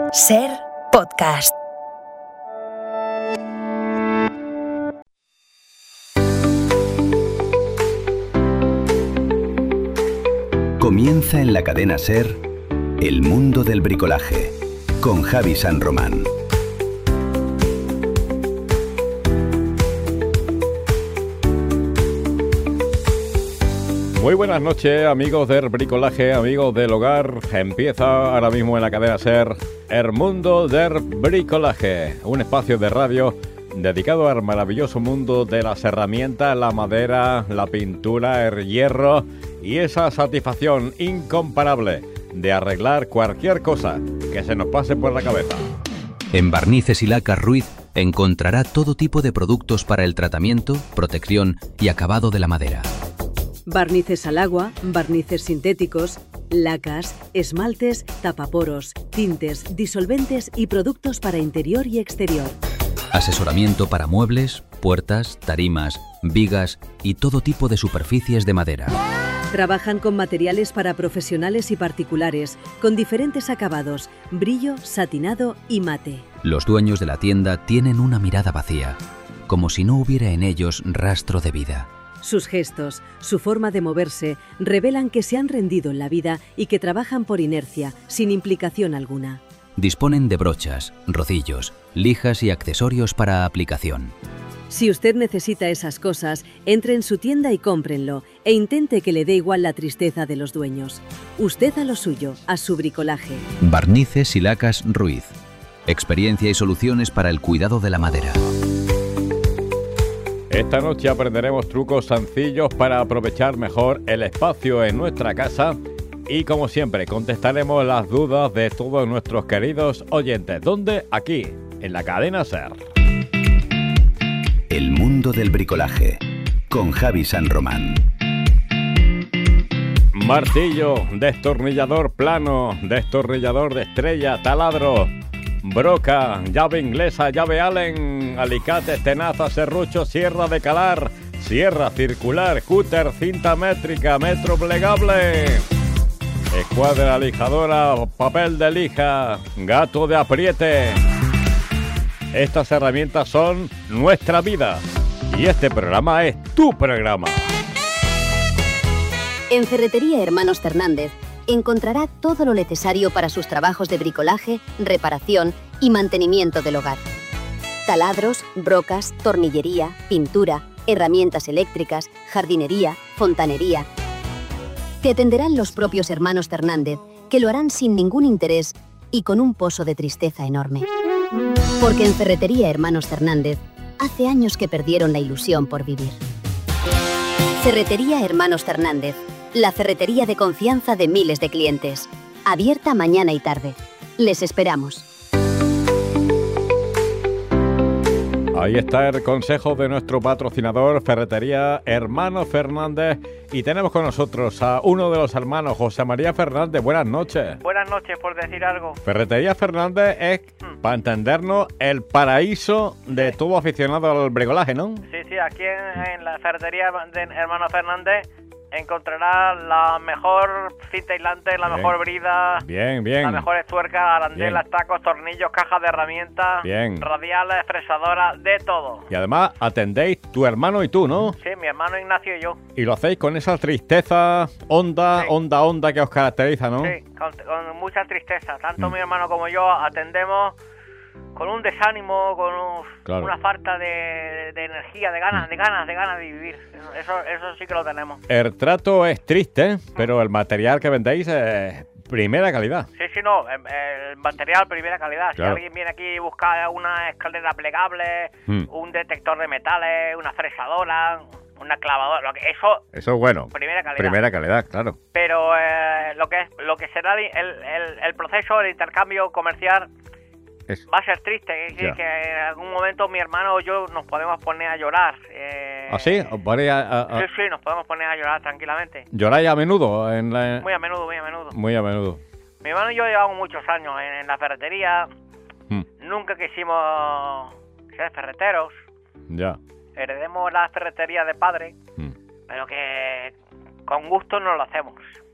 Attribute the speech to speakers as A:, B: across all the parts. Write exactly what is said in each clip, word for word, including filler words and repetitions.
A: Ser Podcast.
B: Comienza en la cadena SER El Mundo del Bricolaje con Javi San Román.
C: Muy buenas noches, amigos del bricolaje, amigos del hogar. Empieza ahora mismo en la cadena SER El Mundo del Bricolaje, un espacio de radio dedicado al maravilloso mundo de las herramientas, la madera, la pintura, el hierro y esa satisfacción incomparable de arreglar cualquier cosa que se nos pase por la cabeza.
B: En Barnices y Lacas Ruiz encontrará todo tipo de productos para el tratamiento, protección y acabado de la madera.
D: Barnices al agua, barnices sintéticos, lacas, esmaltes, tapaporos, tintes, disolventes y productos para interior y exterior.
B: Asesoramiento para muebles, puertas, tarimas, vigas y todo tipo de superficies de madera.
D: Trabajan con materiales para profesionales y particulares, con diferentes acabados, brillo, satinado y mate.
B: Los dueños de la tienda tienen una mirada vacía, como si no hubiera en ellos rastro de vida.
D: Sus gestos, su forma de moverse, revelan que se han rendido en la vida y que trabajan por inercia, sin implicación alguna.
B: Disponen de brochas, rocillos, lijas y accesorios para aplicación.
D: Si usted necesita esas cosas, entre en su tienda y cómprenlo e intente que le dé igual la tristeza de los dueños. Usted a lo suyo, a su bricolaje.
B: Barnices y Lacas Ruiz. Experiencia y soluciones para el cuidado de la madera.
C: Esta noche aprenderemos trucos sencillos para aprovechar mejor el espacio en nuestra casa y, como siempre, contestaremos las dudas de todos nuestros queridos oyentes. ¿Dónde? Aquí, en la cadena SER.
B: El Mundo del Bricolaje, con Javi San Román.
C: Martillo, destornillador plano, destornillador de estrella, taladro, broca, llave inglesa, llave Allen, alicates, tenazas, serrucho, sierra de calar, sierra circular, cúter, cinta métrica, metro plegable, escuadra lijadora, papel de lija, gato de apriete. Estas herramientas son nuestra vida y este programa es tu programa.
E: En Ferretería Hermanos Fernández encontrará todo lo necesario para sus trabajos de bricolaje, reparación y mantenimiento del hogar. Taladros, brocas, tornillería, pintura, herramientas eléctricas, jardinería, fontanería. Te atenderán los propios hermanos Fernández, que lo harán sin ningún interés y con un pozo de tristeza enorme. Porque en Ferretería Hermanos Fernández hace años que perdieron la ilusión por vivir. Ferretería Hermanos Fernández, la ferretería de confianza de miles de clientes. Abierta mañana y tarde. Les esperamos.
C: Ahí está el consejo de nuestro patrocinador, Ferretería Hermanos Fernández. Y tenemos con nosotros a uno de los hermanos, José María Fernández. Buenas noches.
F: Buenas noches, por decir algo.
C: Ferretería Fernández es, hmm. para entendernos, el paraíso de todo aficionado al bricolaje, ¿no?
F: Sí, sí, aquí en, en la Ferretería de Hermanos Fernández encontrará la mejor cinta aislante, la bien. mejor brida,
C: bien, bien.
F: las mejores tuercas, arandelas, bien. tacos, tornillos, cajas de herramientas,
C: bien.
F: radiales, fresadoras, de todo.
C: Y además atendéis tu hermano y tú, ¿no?
F: Sí, mi hermano Ignacio y yo.
C: Y lo hacéis con esa tristeza, onda, sí. onda, onda que os caracteriza, ¿no?
F: Sí, con, con mucha tristeza. Tanto mm. mi hermano como yo atendemos con un desánimo, con un, claro. una falta de, de energía, de ganas, de ganas, de ganas de vivir. Eso, eso sí que lo tenemos.
C: El trato es triste, pero el material que vendéis es primera calidad.
F: Sí, sí, no, el, el material primera calidad. Claro. Si alguien viene aquí y busca una escalera plegable, mm. un detector de metales, una fresadora, una clavadora, lo que, eso,
C: eso es bueno.
F: Primera calidad.
C: Primera calidad, claro.
F: Pero eh, lo que es, lo que será el, el, el proceso, el intercambio comercial. Eso. Va a ser triste, es decir, que en algún momento mi hermano o yo nos podemos poner a llorar. Eh...
C: ¿Ah, sí? ¿Os ponéis a, a...
F: Sí, sí, nos podemos poner a llorar tranquilamente.
C: ¿Lloráis a menudo? En la...
F: Muy a menudo, muy a menudo.
C: Muy a menudo.
F: Mi hermano y yo llevamos muchos años en, en la ferretería. Hmm. Nunca quisimos ser ferreteros.
C: Ya.
F: Heredemos la ferretería de padre, hmm. pero que con gusto no lo hacemos.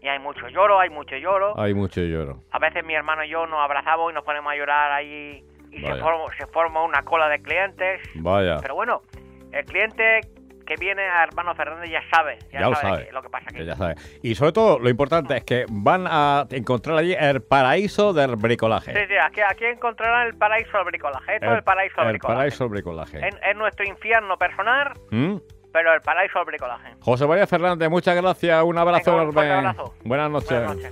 F: Y hay mucho lloro, hay mucho lloro.
C: Hay mucho lloro.
F: A veces mi hermano y yo nos abrazamos y nos ponemos a llorar ahí y se forma, se forma una cola de clientes.
C: Vaya.
F: Pero bueno, el cliente que viene a Hermano Fernández ya sabe, ya,
C: ya lo
F: sabe,
C: sabe.
F: Que, lo que pasa aquí.
C: Ya sabe. Y sobre todo, lo importante es que van a encontrar allí el paraíso del bricolaje.
F: Sí, sí, aquí, aquí encontrarán el paraíso del bricolaje. Esto
C: el,
F: es el paraíso del
C: el
F: bricolaje.
C: El paraíso del bricolaje.
F: Es, es nuestro infierno personal, ¿Mm? pero el paraíso del bricolaje.
C: José María Fernández, muchas gracias. Un abrazo
F: Venga,
C: enorme.
F: Un abrazo.
C: Buenas noches.
F: Buenas noches.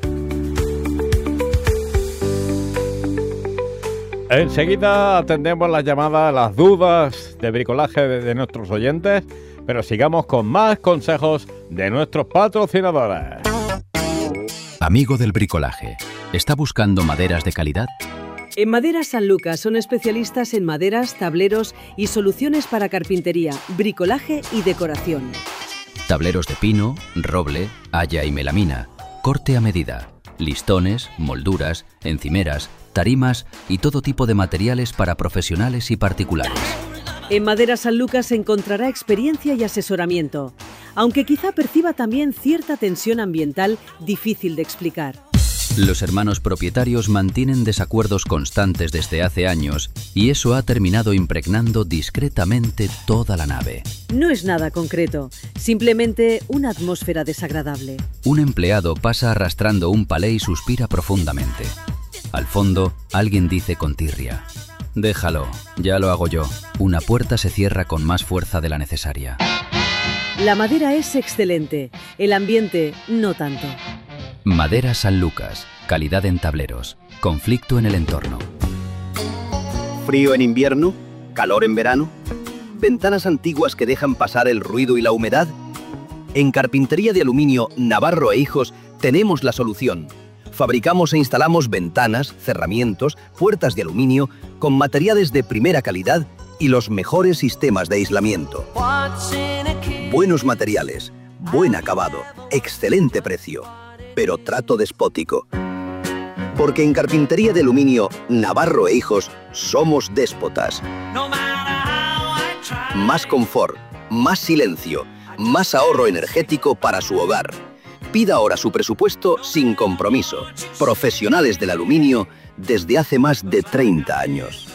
C: Enseguida atendemos las llamadas, las dudas de bricolaje de, de nuestros oyentes, pero sigamos con más consejos de nuestros patrocinadores.
B: Amigo del bricolaje, ¿está buscando maderas de calidad?
D: En Maderas San Lucas son especialistas en maderas, tableros y soluciones para carpintería, bricolaje y decoración.
B: Tableros de pino, roble, haya y melamina, corte a medida, listones, molduras, encimeras, tarimas y todo tipo de materiales para profesionales y particulares.
D: En Maderas San Lucas encontrará experiencia y asesoramiento, aunque quizá perciba también cierta tensión ambiental difícil de explicar.
B: Los hermanos propietarios mantienen desacuerdos constantes desde hace años y eso ha terminado impregnando discretamente toda la nave.
D: No es nada concreto, simplemente una atmósfera desagradable.
B: Un empleado pasa arrastrando un palé y suspira profundamente. Al fondo, alguien dice con tirria: déjalo, ya lo hago yo. Una puerta se cierra con más fuerza de la necesaria.
D: La madera es excelente, el ambiente no tanto.
B: Maderas San Lucas, calidad en tableros, conflicto en el entorno.
G: ¿Frío en invierno? ¿Calor en verano? ¿Ventanas antiguas que dejan pasar el ruido y la humedad? En Carpintería de Aluminio Navarro e Hijos tenemos la solución. Fabricamos e instalamos ventanas, cerramientos, puertas de aluminio con materiales de primera calidad y los mejores sistemas de aislamiento. Buenos materiales, buen acabado, excelente precio, pero trato despótico. Porque en Carpintería de Aluminio Navarro e Hijos somos déspotas. Más confort, más silencio, más ahorro energético para su hogar. Pida ahora su presupuesto sin compromiso. Profesionales del aluminio desde hace más de treinta años.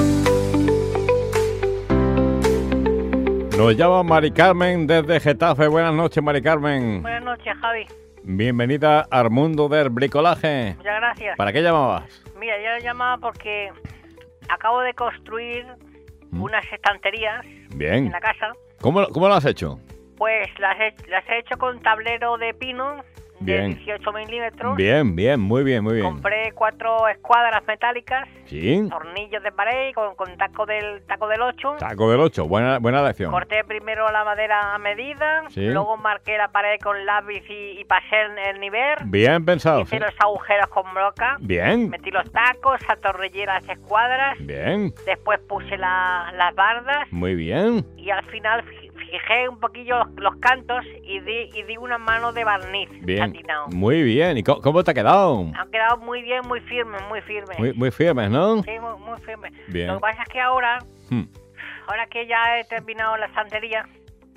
C: Nos llama Mari Carmen desde Getafe. Buenas noches, Mari Carmen.
F: Buenas noches, Javi.
C: Bienvenida al mundo del bricolaje.
F: Muchas gracias.
C: ¿Para qué llamabas?
F: Mira, yo llamaba porque acabo de construir ¿Mm? unas estanterías
C: Bien.
F: en la casa.
C: ¿Cómo, cómo lo has hecho?
F: Pues las he, las he hecho con tablero de pino de
C: bien.
F: dieciocho milímetros.
C: Bien, bien, muy bien, muy bien.
F: Compré cuatro escuadras metálicas.
C: Sí.
F: Tornillos de pared con, con taco del taco del ocho.
C: Taco del ocho, buena, buena lección.
F: Corté primero la madera a medida,
C: sí.
F: luego marqué la pared con lápiz y, y pasé el nivel.
C: Bien pensado.
F: Hice
C: sí.
F: los agujeros con broca.
C: Bien.
F: Metí los tacos, atornillé las escuadras.
C: Bien.
F: Después puse la, las bardas.
C: Muy bien.
F: Y al final fijé un poquillo los, los cantos y di, y di una mano de barniz.
C: Bien.
F: Satinado.
C: Muy bien. ¿Y cómo, cómo te ha quedado?
F: Han quedado muy bien, muy firmes, muy firmes.
C: Muy, muy firmes, ¿no?
F: Sí, muy, muy firmes.
C: Bien.
F: Lo que pasa es que ahora,
C: hmm.
F: ahora que ya he terminado la estantería...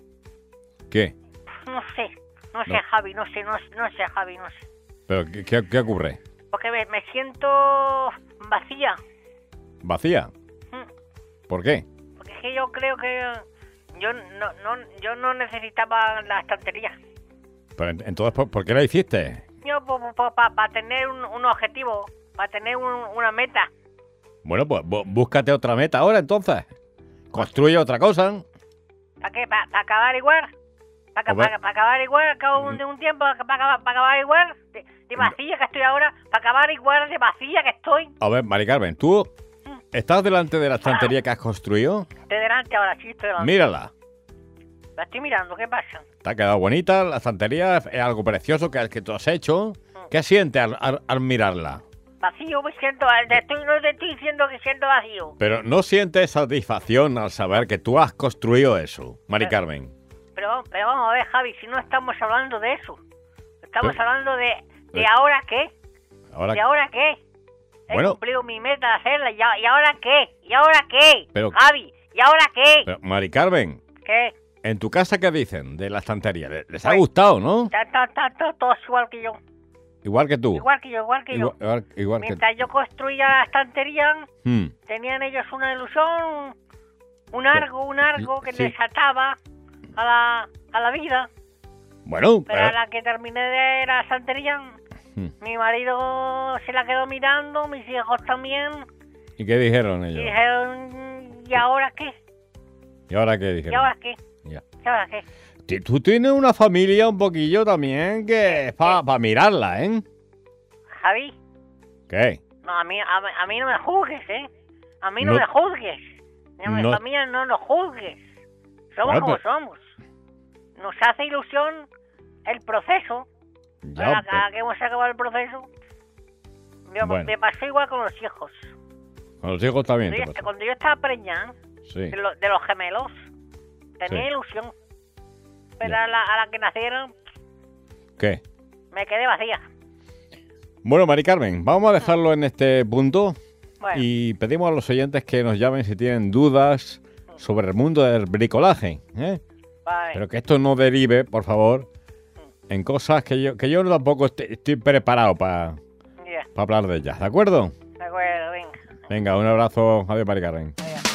C: ¿Qué?
F: No sé, no sé,
C: no.
F: Javi, no sé, no, no sé, Javi, no sé.
C: ¿Pero qué, qué, qué ocurre?
F: Porque me, me siento vacía.
C: ¿Vacía?
F: Hmm.
C: ¿Por qué?
F: Porque es que yo creo que yo no, no, yo no necesitaba la estantería.
C: Pero entonces, ¿por, ¿por qué la hiciste?
F: Yo, para pa, pa tener un, un objetivo, para tener un, una meta.
C: Bueno, pues búscate otra meta ahora, entonces. Construye otra cosa.
F: ¿Para qué? ¿Para pa acabar igual? ¿Para pa, pa acabar igual al cabo de un tiempo? ¿Para pa, pa acabar igual? De, de vacía que estoy ahora. ¿Para acabar igual de vacía que estoy?
C: A ver, Mari Carmen, ¿tú estás delante de la estantería que has construido?
F: Estoy delante ahora, sí, estoy delante.
C: Mírala.
F: La estoy mirando, ¿qué pasa?
C: Te ha quedado bonita, la estantería es algo precioso que, que tú has hecho. ¿Qué sientes al, al, al mirarla?
F: Vacío, me siento, estoy, no te estoy diciendo que siento vacío.
C: Pero ¿no sientes satisfacción al saber que tú has construido eso, Mari pero, Carmen?
F: Pero, pero vamos a ver, Javi, si no estamos hablando de eso. Estamos pero, hablando de, de
C: eh,
F: ahora qué.
C: ¿Ahora?
F: ¿De ahora qué? He
C: bueno,
F: cumplido mi meta de hacerla, ¿y, y ahora qué? ¿Y ahora qué?
C: Pero,
F: Javi, ¿y ahora qué?
C: Pero, Mari Carmen.
F: ¿Qué?
C: ¿En tu casa qué dicen de la estantería? ¿Les ha pues, gustado, no?
F: Está, está, está, está todo igual que yo.
C: Igual que tú.
F: Igual que yo, igual que
C: igual,
F: yo.
C: Igual, igual
F: Mientras
C: que...
F: yo construía la estantería,
C: hmm.
F: tenían ellos una ilusión, un argo, un argo que
C: sí.
F: les ataba a la, a la vida.
C: Bueno,
F: pero a la que terminé de la estantería, hmm. mi marido se la quedó mirando, mis hijos también.
C: ¿Y qué dijeron ellos?
F: Y dijeron, ¿y ahora qué?
C: ¿Y ahora qué dijeron?
F: ¿Y ahora qué?
C: Ya.
F: ¿Y ahora qué?
C: Tú tienes una familia un poquillo también que es para pa mirarla, ¿eh?
F: Javi.
C: ¿Qué?
F: No, a mí, a, a mí no me juzgues, ¿eh? A mí no,
C: no
F: me juzgues. A mi
C: no,
F: familia no nos juzgues. Somos
C: bueno,
F: como
C: pero...
F: somos. Nos hace ilusión el proceso.
C: Ya,
F: Ahora
C: pero...
F: que hemos acabado el proceso, me,
C: bueno.
F: me pasó igual con los hijos.
C: Con los hijos también.
F: Cuando, yo, cuando yo estaba preñada,
C: sí.
F: de, lo, de los gemelos, tenía
C: sí.
F: ilusión. Pero a la, a la que nacieron,
C: ¿qué?
F: Me quedé vacía.
C: Bueno, Mari Carmen, vamos a dejarlo en este punto
F: bueno.
C: y pedimos a los oyentes que nos llamen si tienen dudas sobre el mundo del bricolaje, ¿eh?
F: Vale.
C: Pero que esto no derive, por favor, en cosas que yo que yo tampoco estoy, estoy preparado para
F: yeah.
C: pa hablar de ellas, ¿de acuerdo?
F: De acuerdo, venga.
C: Venga, un abrazo, adiós, Mari Carmen.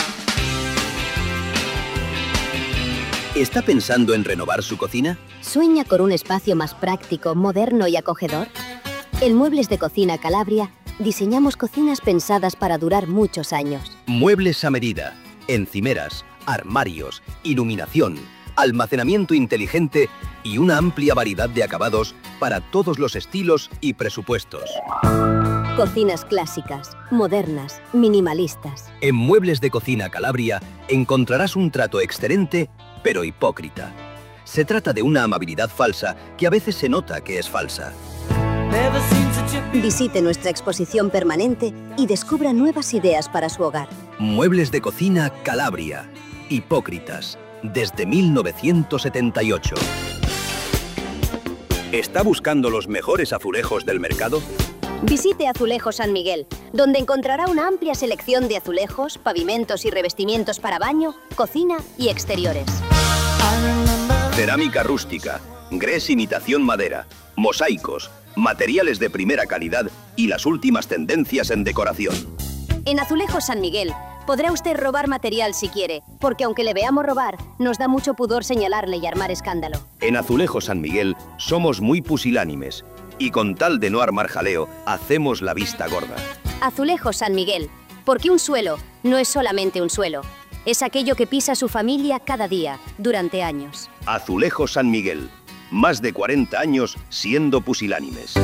G: ¿Está pensando en renovar su cocina?
E: ¿Sueña con un espacio más práctico, moderno y acogedor? En Muebles de Cocina Calabria diseñamos cocinas pensadas para durar muchos años.
G: Muebles a medida, encimeras, armarios, iluminación, almacenamiento inteligente y una amplia variedad de acabados para todos los estilos y presupuestos.
E: Cocinas clásicas, modernas, minimalistas.
G: En Muebles de Cocina Calabria encontrarás un trato excelente, pero hipócrita. Se trata de una amabilidad falsa que a veces se nota que es falsa.
E: Visite nuestra exposición permanente y descubra nuevas ideas para su hogar.
G: Muebles de Cocina Calabria. Hipócritas. Desde mil novecientos setenta y ocho. ¿Está buscando los mejores azulejos del mercado?
E: Visite Azulejos San Miguel, donde encontrará una amplia selección de azulejos, pavimentos y revestimientos para baño, cocina y exteriores.
G: Cerámica rústica, grés imitación madera, mosaicos, materiales de primera calidad y las últimas tendencias en decoración.
E: En Azulejos San Miguel podrá usted robar material si quiere, porque aunque le veamos robar, nos da mucho pudor señalarle y armar escándalo.
G: En Azulejos San Miguel somos muy pusilánimes y con tal de no armar jaleo, hacemos la vista gorda.
E: Azulejos San Miguel, porque un suelo no es solamente un suelo, es aquello que pisa su familia cada día, durante años.
G: Azulejos San Miguel, más de cuarenta años siendo pusilánimes.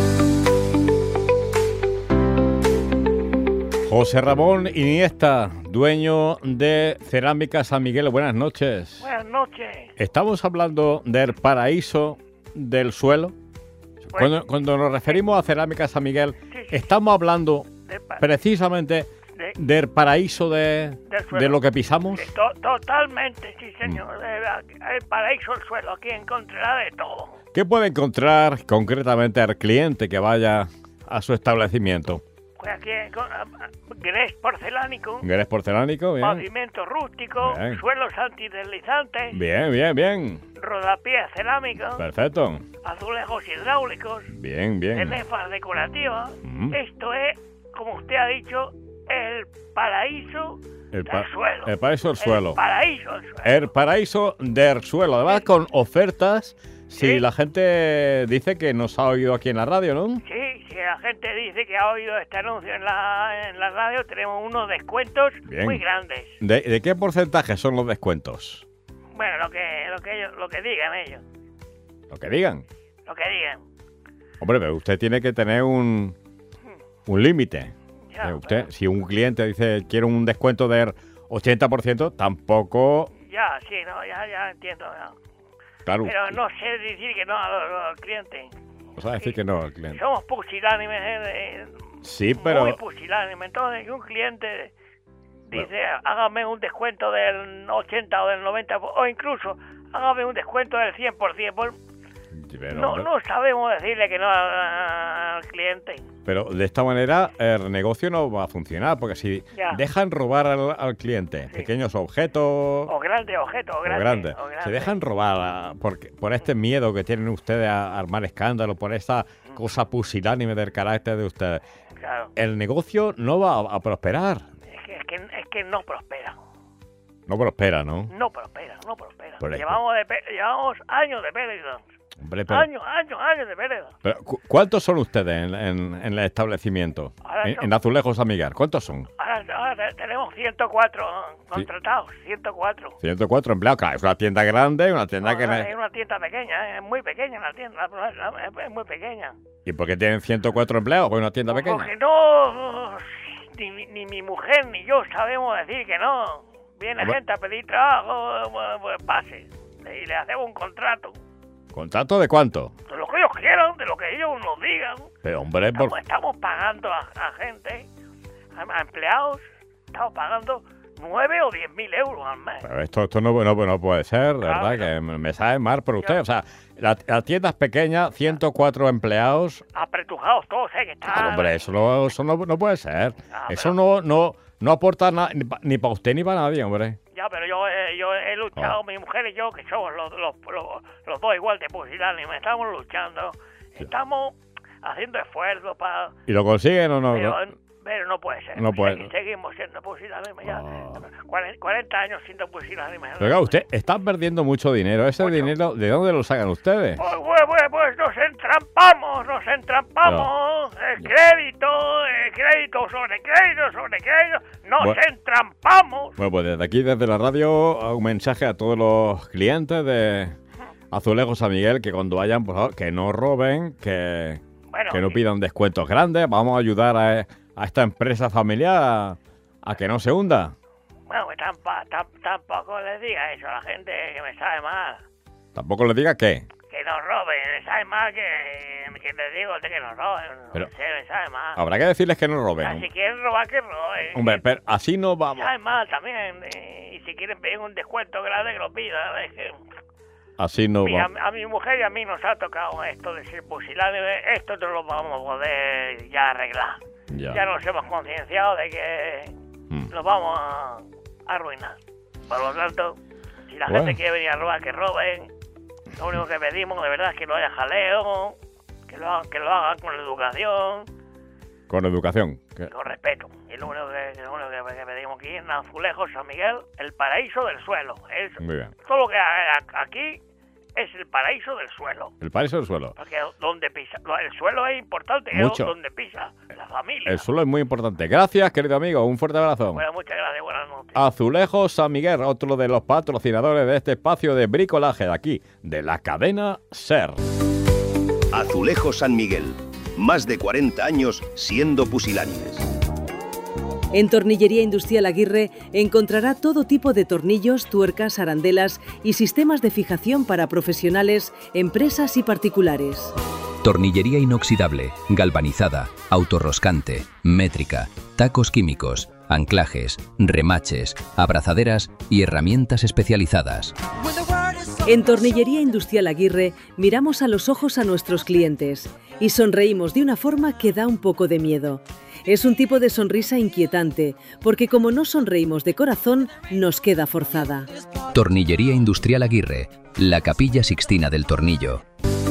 C: José Ramón Iniesta, dueño de Cerámica San Miguel, buenas noches.
F: Buenas noches.
C: Estamos hablando del paraíso del suelo. Pues, cuando, cuando nos referimos a Cerámica San Miguel, sí, sí. estamos hablando precisamente de, del paraíso de, de lo que pisamos.
F: Sí, to, totalmente, sí señor. Mm. El paraíso del suelo, aquí encontrará de todo.
C: ¿Qué puede encontrar concretamente al cliente que vaya a su establecimiento?
F: Pues aquí grés porcelánico.
C: Grés porcelánico, bien.
F: Pavimento rústico, bien. Suelos antideslizantes.
C: Bien, bien, bien.
F: Rodapiés cerámicos.
C: Perfecto.
F: Azulejos hidráulicos.
C: Bien, bien.
F: Cenefas decorativas. Mm. Esto es, como usted ha dicho, el paraíso
C: el
F: pa del suelo.
C: El paraíso del suelo.
F: El paraíso del suelo.
C: El paraíso del suelo. Además, sí. con ofertas. Si sí. la gente dice que nos ha oído aquí en la radio, ¿no?
F: Sí, si la gente dice que ha oído este anuncio en la, en la radio, tenemos unos descuentos Bien. muy grandes.
C: ¿De, ¿De qué porcentaje son los descuentos?
F: Bueno, lo que, lo que ellos, lo que digan ellos.
C: ¿Lo que digan?
F: Lo que digan.
C: Hombre, pero usted tiene que tener un, un límite. Ya, usted, pero... Si un cliente dice quiero un descuento del ochenta por ciento, tampoco...
F: Ya, sí, no, ya, ya entiendo, ya.
C: Claro.
F: Pero no sé decir que no al cliente.
C: O sea, decir que no al cliente.
F: Somos pusilánimes. Eh,
C: sí, pero...
F: Muy pusilánimes. Entonces, si un cliente dice, bueno. hágame un descuento del ochenta o del noventa, o incluso hágame un descuento del cien por ciento, pues, pero, no, no sabemos decirle que no al, al cliente.
C: Pero de esta manera el negocio no va a funcionar, porque si ya. dejan robar al, al cliente sí. pequeños objetos...
F: O grandes objetos, o grandes.
C: Grande, se dejan robar por, por este miedo que tienen ustedes a armar escándalo, por esta cosa pusilánime del carácter de ustedes,
F: claro.
C: el negocio no va a, a prosperar.
F: Es que, es, que, es que no prospera.
C: No prospera, ¿no?
F: No prospera, no prospera.
C: Pero
F: llevamos, de, llevamos años de pérdida.
C: Hombre, pero,
F: años, años, años de pérdida.
C: Pero, ¿cu ¿Cuántos son ustedes en, en, en el establecimiento? En, son, en Azulejos San Miguel, ¿cuántos son?
F: Ahora, ahora tenemos ciento cuatro contratados, sí. ciento cuatro.
C: ciento cuatro empleados, claro, es una tienda grande, una tienda
F: no,
C: que...
F: No,
C: es
F: una tienda pequeña, es muy pequeña la tienda, es muy pequeña.
C: ¿Y por qué tienen ciento cuatro empleados? ¿Porque es una tienda pequeña?
F: Porque no, ni, ni mi mujer ni yo sabemos decir que no. Viene Hombre. gente a pedir trabajo, pues, pues pase, y le hacemos un contrato.
C: ¿Contrato de cuánto?
F: De lo que ellos quieran, de lo que ellos nos digan.
C: Pero hombre,
F: estamos,
C: por...
F: estamos pagando a, a gente, a, a empleados, estamos pagando nueve o diez mil euros al mes.
C: Pero esto, esto no, no, no puede ser, claro, ¿verdad? Que me, me sabe mal por usted. O sea, la, la tienda es pequeña, ciento cuatro empleados.
F: Apretujados todos, ¿eh? Que están...
C: Claro, hombre, eso, no, eso no, no puede ser.
F: Ah,
C: eso
F: pero...
C: no, no, no aporta nada, ni, ni para usted ni para nadie, hombre.
F: Ya, pero yo, eh, yo he luchado,
C: oh.
F: mi mujer y yo, que somos los, los, los, los dos igual de pusilánimes, estamos luchando, sí. estamos haciendo esfuerzos para...
C: ¿Y lo consiguen o no?
F: Pero no, pero no puede ser.
C: No puede.
F: Seguimos siendo pusilánimes ya.
C: Oh.
F: cuarenta años siendo pusilánimes.
C: Pero claro, usted está perdiendo mucho dinero. ¿Ese mucho. dinero de dónde lo sacan ustedes?
F: Pues, pues, pues, pues nos entrampamos, nos entrampamos. No. El crédito, el crédito sobre crédito sobre crédito. Nos bueno. entrampamos.
C: Bueno, pues desde aquí, desde la radio, un mensaje a todos los clientes de Azulejos San Miguel que cuando vayan, por favor, que no roben, que, bueno, que no pidan descuentos grandes. Vamos a ayudar a, a esta empresa familiar a, a que no se hunda.
F: Bueno, pues tampoco, tampoco les diga eso a la gente, que me sabe mal.
C: ¿Tampoco les diga qué?
F: Que nos roben, me sabe mal que, que les digo de que nos roben. Pero no sé, me sabe mal.
C: Habrá que decirles que no roben.
F: Ah, si quieren robar, que roben.
C: Hombre, pero así no vamos.
F: Me sabe mal también. Y, y si quieren pedir un descuento grande, que lo pidan. Es que...
C: Así no
F: mi,
C: vamos.
F: A, a mi mujer y a mí nos ha tocado esto de ser pusilánime. Esto no lo vamos a poder ya arreglar. Ya, ya nos hemos concienciado de que hmm. nos vamos a arruinar. Por lo tanto, si la bueno. gente quiere venir a robar, que roben. Lo único que pedimos de verdad es que no haya jaleo, que lo hagan, que lo hagan con educación.
C: Con educación.
F: ¿Qué? Con respeto. Y lo único que, lo único que pedimos aquí en Azulejos San Miguel, el paraíso del suelo. Es,
C: Muy bien.
F: Todo lo que hay aquí es el paraíso del suelo.
C: El paraíso del suelo.
F: Porque donde pisa, el suelo es importante,
C: Mucho.
F: Es donde pisa la familia.
C: El suelo es muy importante. Gracias, querido amigo. Un fuerte abrazo.
F: Bueno, muchas gracias. Buenas noches.
C: Azulejos San Miguel, otro de los patrocinadores de este espacio de bricolaje de aquí, de la cadena SER.
G: Azulejos San Miguel. Más de cuarenta años siendo pusilánimes.
D: En Tornillería Industrial Aguirre encontrará todo tipo de tornillos, tuercas, arandelas y sistemas de fijación para profesionales, empresas y particulares.
B: Tornillería inoxidable, galvanizada, autorroscante, métrica, tacos químicos, anclajes, remaches, abrazaderas y herramientas especializadas.
D: En Tornillería Industrial Aguirre miramos a los ojos a nuestros clientes y sonreímos de una forma que da un poco de miedo. Es un tipo de sonrisa inquietante, porque como no sonreímos de corazón, nos queda forzada.
B: Tornillería Industrial Aguirre, la Capilla Sixtina del Tornillo.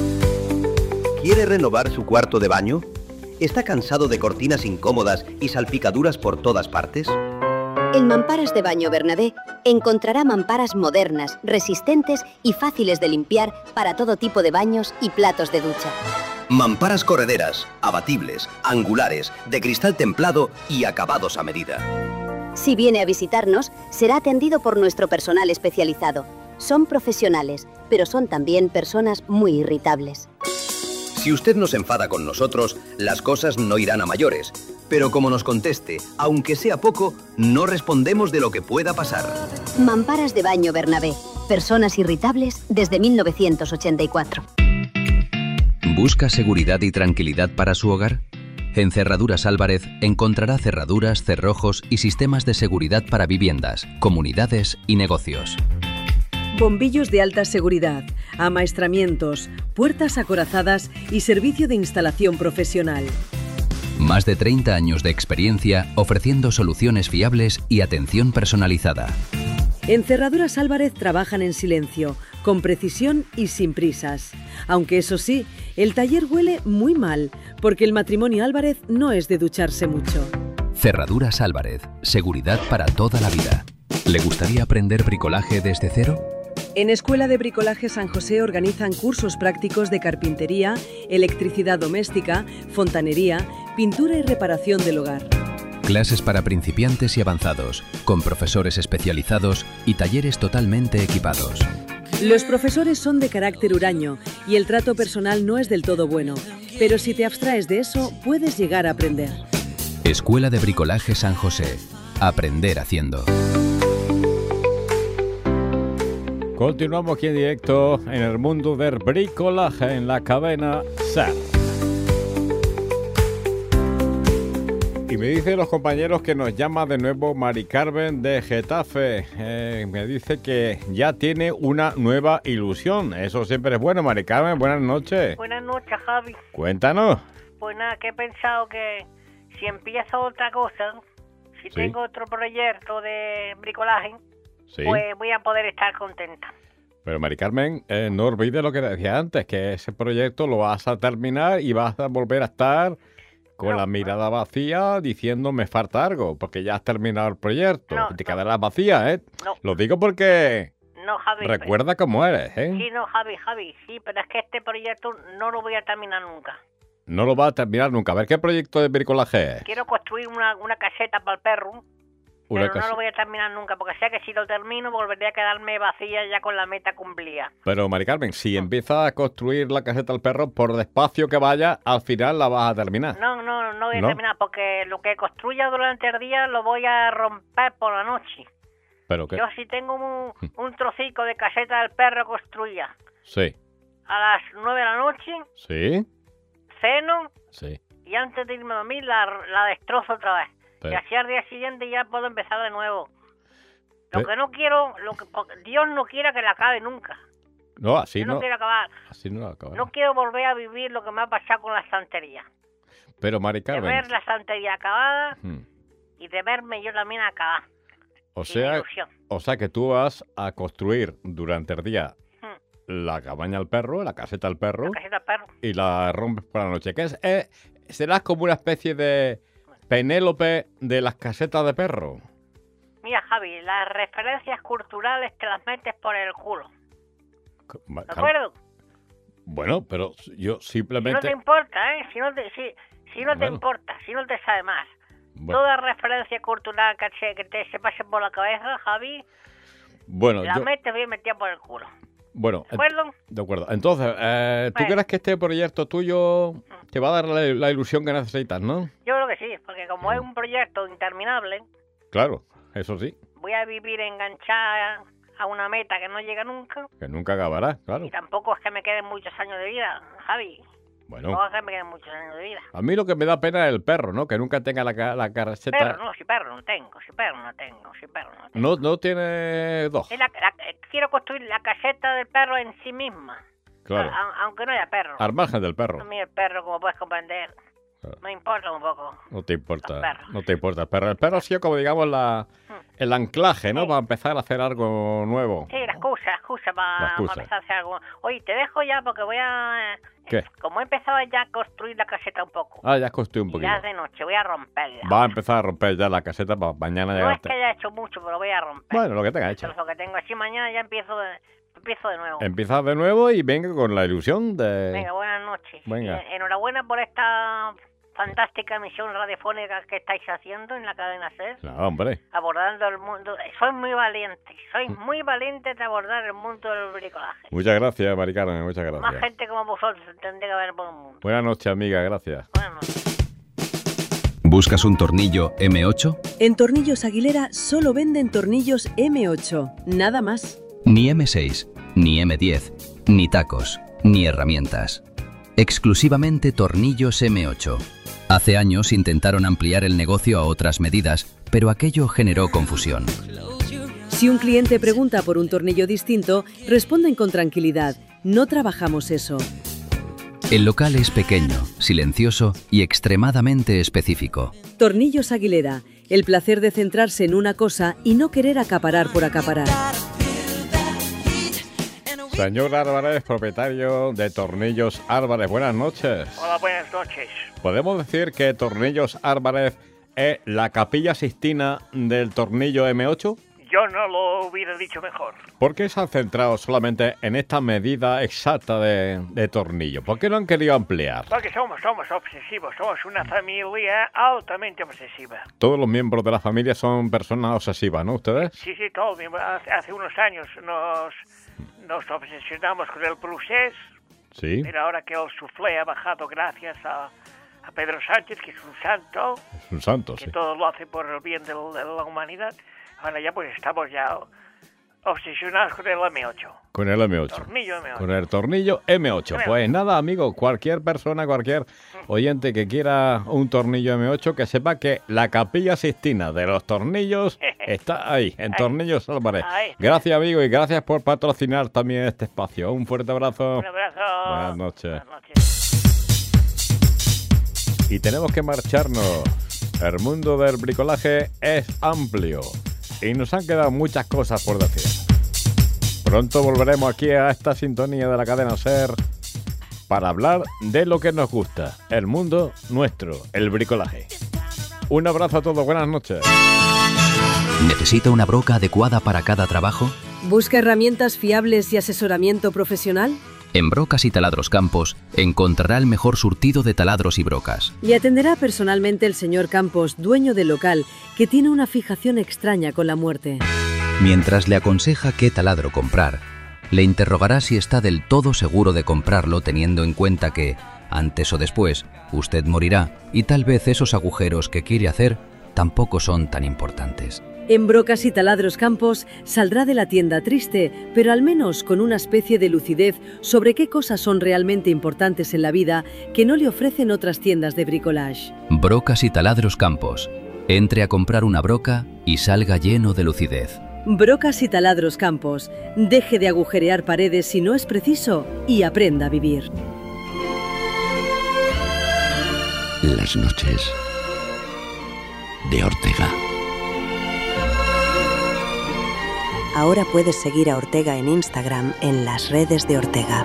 G: ¿Quiere renovar su cuarto de baño? ¿Está cansado de cortinas incómodas y salpicaduras por todas partes?
E: En Mamparas de Baño Bernabé encontrará mamparas modernas, resistentes y fáciles de limpiar para todo tipo de baños y platos de ducha.
G: Mamparas correderas, abatibles, angulares, de cristal templado y acabados a medida.
E: Si viene a visitarnos, será atendido por nuestro personal especializado. Son profesionales, pero son también personas muy irritables.
G: Si usted nos enfada con nosotros, las cosas no irán a mayores. Pero como nos conteste, aunque sea poco, no respondemos de lo que pueda pasar.
E: Mamparas de Baño Bernabé. Personas irritables desde mil novecientos ochenta y cuatro.
B: ¿Busca seguridad y tranquilidad para su hogar? En Cerraduras Álvarez encontrará cerraduras, cerrojos y sistemas de seguridad para viviendas, comunidades y negocios.
D: Bombillos de alta seguridad, amaestramientos, puertas acorazadas y servicio de instalación profesional.
B: Más de treinta años de experiencia ofreciendo soluciones fiables y atención personalizada.
D: En Cerraduras Álvarez trabajan en silencio, con precisión y sin prisas. Aunque eso sí, El taller huele muy mal, porque el matrimonio Álvarez no es de ducharse mucho.
B: Cerraduras Álvarez, seguridad para toda la vida. ¿Le gustaría aprender bricolaje desde cero?
D: En Escuela de Bricolaje San José organizan cursos prácticos de carpintería, electricidad doméstica, fontanería, pintura y reparación del hogar.
B: Clases para principiantes y avanzados, con profesores especializados y talleres totalmente equipados.
D: Los profesores son de carácter huraño y el trato personal no es del todo bueno, pero si te abstraes de eso, puedes llegar a aprender.
B: Escuela de Bricolaje San José. Aprender haciendo.
C: Continuamos aquí en directo en el mundo del bricolaje en la cadena SER. Y me dicen los compañeros que nos llama de nuevo Mari Carmen de Getafe. Eh, me dice que ya tiene una nueva ilusión. Eso siempre es bueno, Mari Carmen. Buenas noches.
F: Buenas noches, Javi.
C: Cuéntanos.
F: Pues nada, que he pensado que si empiezo otra cosa, si
C: Sí.
F: tengo otro proyecto de bricolaje,
C: Sí.
F: pues voy a poder estar contenta.
C: Pero Mari Carmen, eh, no olvides lo que decía antes, que ese proyecto lo vas a terminar y vas a volver a estar con
F: No,
C: la mirada vacía diciendo me falta algo, porque ya has terminado el proyecto.
F: No,
C: y te
F: no.
C: quedarás vacía, ¿eh?
F: No.
C: Lo digo porque
F: No, Javi.
C: recuerda cómo eres, ¿eh?
F: Sí, no, Javi, Javi, sí, pero es que este proyecto no lo voy a terminar nunca.
C: No lo vas a terminar nunca. A ver, ¿qué proyecto de bricolaje es?
F: Quiero construir una, una caseta para el perro,
C: Una
F: pero
C: casa-
F: no lo voy a terminar nunca, porque sé que si lo termino volvería a quedarme vacía ya con la meta cumplida.
C: Pero, Mari Carmen, si empiezas a construir la caseta al perro, por despacio que vaya, al final la vas a terminar.
F: No, no, no voy a
C: ¿No?
F: terminar, porque lo que construya durante el día lo voy a romper por la noche.
C: ¿Pero qué?
F: Yo si tengo un, un trocico de caseta del perro construida
C: Sí.
F: a las nueve de la noche,
C: ¿Sí?
F: ceno
C: Sí.
F: y antes de irme a dormir la, la destrozo otra vez.
C: Pero-
F: Y así al día siguiente ya puedo empezar de nuevo. Lo
C: Pe-
F: que no quiero, lo que porque Dios no quiera que la acabe nunca.
C: No, así
F: Yo no,
C: no.
F: quiero acabar.
C: Así no la acabas.
F: No quiero volver a vivir lo que me ha pasado con la estantería.
C: Pero, Mari
F: De
C: Carmen...
F: ver la estantería acabada
C: hmm,
F: y de verme yo también acabar.
C: O
F: sin
C: sea,
F: ilusión.
C: o sea que tú vas a construir durante el día
F: Hmm.
C: la cabaña al perro, la caseta al perro,
F: La caseta del perro.
C: y la rompes por la noche. ¿Qué es? Eh, ¿Serás como una especie de Penélope de las casetas de perro?
F: Mira, Javi, las referencias culturales te las metes por el culo.
C: Ma-
F: ¿De
C: cal-
F: acuerdo?
C: Bueno, pero yo
F: Si no
C: simplemente...
F: te importa, ¿eh? Si no te, si, si no te
C: Bueno.
F: importa, si no te sabe más.
C: Bueno,
F: Toda referencia cultural que, se, que te se pase por la cabeza, Javi,
C: bueno,
F: la
C: yo-
F: metes bien metida por el culo.
C: bueno,
F: ¿De acuerdo?
C: de acuerdo. Entonces, eh, ¿tú
F: Bueno.
C: crees que este proyecto tuyo te va a dar la, la ilusión que necesitas, no?
F: Yo creo que sí, porque como
C: Mm.
F: es un proyecto interminable,
C: Claro, eso sí,
F: voy a vivir enganchada a una meta que no llega nunca,
C: que nunca acabará, claro.
F: y tampoco es que me queden muchos años de vida, Javi.
C: Bueno,
F: Tampoco es que me queden muchos años de vida.
C: a mí lo que me da pena es el perro, ¿no? Que nunca tenga la, ca- la caseta...
F: Perro, no, si perro no tengo, si perro no tengo, si perro no tengo.
C: No, no tiene dos.
F: Es la- la- quiero construir la caseta del perro en sí misma.
C: Claro.
F: A- aunque no haya perro.
C: Al margen del
F: A
C: perro.
F: mí el perro, como puedes comprender,
C: Claro.
F: me importa un poco.
C: No te importa.
F: Los perros.
C: No te importa el perro. El perro ha sido como, digamos, la, el anclaje, ¿no?
F: Sí.
C: Para empezar a hacer algo nuevo.
F: Sí, la excusa, la excusa
C: La
F: para
C: excusa.
F: empezar a hacer algo. Oye, te dejo ya porque voy a...
C: ¿Qué?
F: Como he empezado ya a construir la caseta un poco.
C: Ah, ya has construido un
F: Y
C: poquito.
F: ya es de noche, voy a romperla.
C: Va a empezar a romper ya la caseta para mañana
F: No es
C: llegarte.
F: que haya hecho mucho, pero voy a romper.
C: Bueno, lo que tenga hecho.
F: Eso es lo que tengo. Así mañana ya empiezo de, empiezo de nuevo.
C: Empiezas de nuevo y venga con la ilusión de...
F: Venga, buenas noches.
C: Venga.
F: Y en- enhorabuena por esta fantástica emisión radiofónica que estáis haciendo en la cadena SER.
C: No, hombre.
F: Abordando el mundo. Sois muy valientes. Sois muy valientes de abordar el mundo del bricolaje.
C: Muchas gracias, Mari Carmen. Muchas
F: Más
C: gracias.
F: gente como vosotros tendría que haber por el mundo.
C: Buenas noches, amiga. Gracias.
F: Buenas noches.
B: ¿Buscas un tornillo eme ocho?
D: En Tornillos Aguilera solo venden tornillos eme ocho, nada más.
B: Ni eme seis, ni eme diez, ni tacos, ni herramientas. Exclusivamente tornillos eme ocho. Hace años intentaron ampliar el negocio a otras medidas, pero aquello generó confusión.
D: Si un cliente pregunta por un tornillo distinto, responden con tranquilidad. No trabajamos eso.
B: El local es pequeño, silencioso y extremadamente específico.
D: Tornillos Aguilera, el placer de centrarse en una cosa y no querer acaparar por acaparar.
C: Señor Álvarez, propietario de Tornillos Álvarez, buenas noches.
F: Hola, buenas noches.
C: ¿Podemos decir que Tornillos Álvarez es la Capilla Sixtina del tornillo eme ocho?
F: Yo no lo hubiera dicho mejor.
C: ¿Por qué se han centrado solamente en esta medida exacta de, de tornillo? ¿Por qué no han querido ampliar?
F: Porque somos, somos obsesivos, somos una familia altamente obsesiva.
C: Todos los miembros de la familia son personas obsesivas, ¿no, ustedes?
F: Sí, sí, todos. Hace, hace unos años nos, nos obsesionamos con el procés.
C: Sí.
F: Pero ahora que el soufflé ha bajado gracias a, a Pedro Sánchez, que es un santo.
C: Es un santo,
F: que
C: sí.
F: todo lo hace por el bien de, de la humanidad. Ahora ya pues estamos ya obsesionados con el eme ocho.
C: Con el eme ocho.
F: Tornillo eme ocho.
C: Con el tornillo eme ocho.
F: eme ocho.
C: Pues nada, amigo, cualquier persona, cualquier oyente que quiera un tornillo eme ocho, que sepa que la Capilla Sixtina de los tornillos está ahí, en ahí. Tornillos Álvarez. Ahí. Gracias, amigo, y gracias por patrocinar también este espacio. Un fuerte abrazo.
F: Un abrazo.
C: Buenas noches.
F: Buenas noches.
C: Y tenemos que marcharnos. El mundo del bricolaje es amplio y nos han quedado muchas cosas por decir. Pronto volveremos aquí a esta sintonía de la cadena SER para hablar de lo que nos gusta, el mundo nuestro, el bricolaje. Un abrazo a todos, buenas noches.
B: ¿Necesita una broca adecuada para cada trabajo?
D: ¿Busca herramientas fiables y asesoramiento profesional?
B: En Brocas y Taladros Campos encontrará el mejor surtido de taladros y brocas.
D: Le atenderá personalmente el señor Campos, dueño del local, que tiene una fijación extraña con la muerte.
B: Mientras le aconseja qué taladro comprar, le interrogará si está del todo seguro de comprarlo, teniendo en cuenta que, antes o después, usted morirá y tal vez esos agujeros que quiere hacer tampoco son tan importantes.
D: En Brocas y Taladros Campos saldrá de la tienda triste, pero al menos con una especie de lucidez sobre qué cosas son realmente importantes en la vida que no le ofrecen otras tiendas de bricolage.
B: Brocas y Taladros Campos. Entre a comprar una broca y salga lleno de lucidez.
D: Brocas y Taladros Campos. Deje de agujerear paredes si no es preciso y aprenda a vivir.
H: Las noches de Ortega.
A: Ahora puedes seguir a Ortega en Instagram en las redes de Ortega.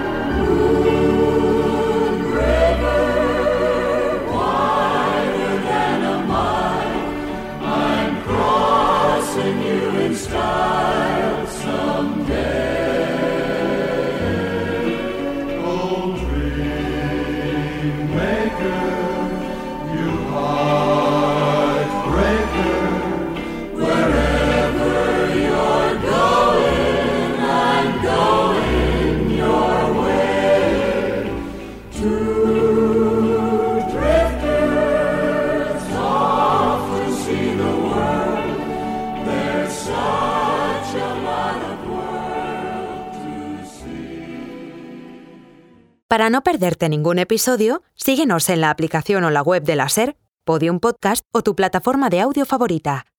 I: Para no perderte ningún episodio, síguenos en la aplicación o la web de la SER, Podium Podcast o tu plataforma de audio favorita.